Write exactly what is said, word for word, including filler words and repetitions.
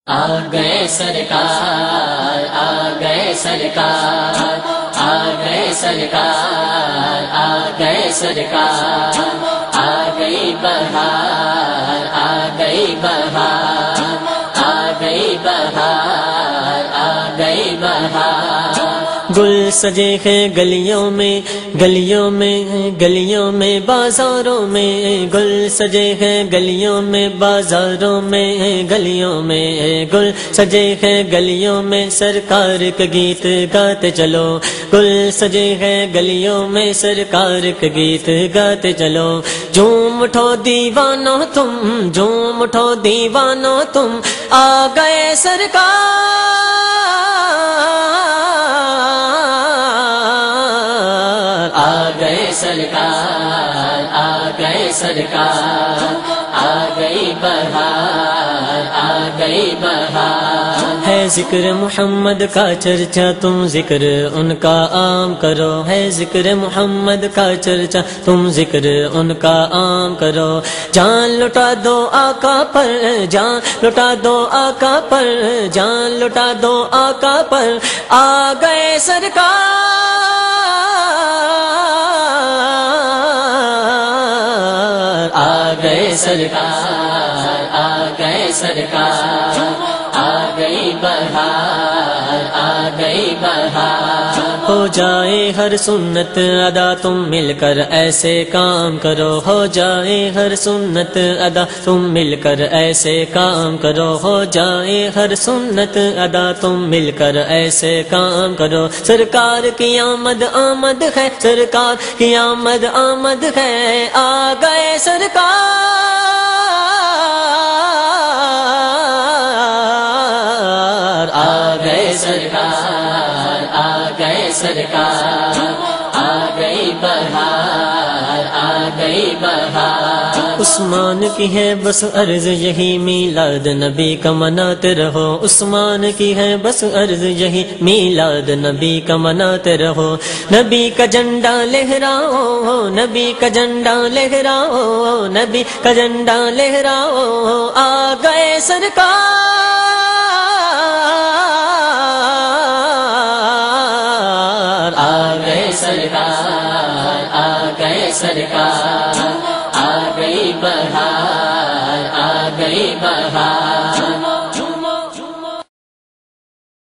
آ گئے سرکار، آ گئے سرکار، آ گئے سرکار، آ گئے سرکار، آ گئی بہار، آ گئی بہار، آ گئی بہار، آ گئی بہار۔ گل سجے ہیں گلیوں میں، گلیوں میں، گلیوں میں، بازاروں میں، گل سجے ہیں گلیوں میں، بازاروں میں، گلیوں میں، گل سجے ہیں گلیوں میں، سرکار کا گیت گاتے چلو، گل سجے ہیں گلیوں میں، سرکار کا گیت گاتے چلو۔ جھوم اٹھو دیوانو تم، جھوم اٹھو دیوانو تم، آ گئے سرکار، آ گئے سرکار، آ گئے سرکار، آ گئی بہار، آ گئی بہار۔ ہے ذکر محمد کا چرچا تم ذکر ان کا عام کرو، ہے ذکر محمد کا چرچا تم ذکر ان کا عام کرو۔ جان لٹا دو آقا پر، جان لٹا دو آقا پر، جان لٹا دو آقا پر، آ گئے سرکار، آ گئے سرکار، آ گئے سرکار، آ گئی بہار، آ گئی بہار۔ ہو جائے ہر سنت ادا تم مل کر ایسے کام کرو، ہو جائے ہر سنت ادا تم مل کر ایسے کام کرو، ہو جائے ہر سنت ادا تم مل کر ایسے کام کرو۔ سرکار کی آمد آمد ہے، سرکار کی آمد آمد ہے، آ گئے سرکار، آ گئے سرکار، آ گئے سرکار، آ گئی بہار، آ گئی بہار۔ عثمان کی ہے بس عرض یہی میلاد نبی کا مناتے رہو، عثمان کی ہے بس عرض یہی میلاد نبی کا مناتے رہو۔ نبی کا جھنڈا لہراؤ، نبی کا جھنڈا لہراؤ، نبی کا جھنڈا لہراؤ، آ گئے سرکار، آ گئے سرکار، آ گئے سرکار، آ گئی بہار، آ گئی بہار۔